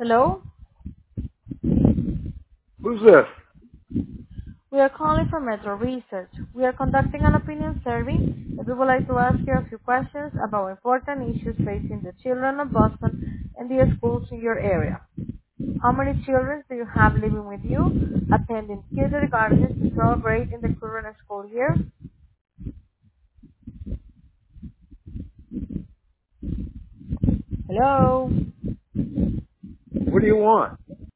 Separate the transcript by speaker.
Speaker 1: Hello?
Speaker 2: Who's this?
Speaker 1: We are calling from Metro Research. We are conducting an opinion survey and we would like to ask you a few questions about important issues facing the children of Boston and the schools in your area. How many children do you have living with you, attending kindergarten to 12th grade in the current school year? Hello?
Speaker 2: What do you want?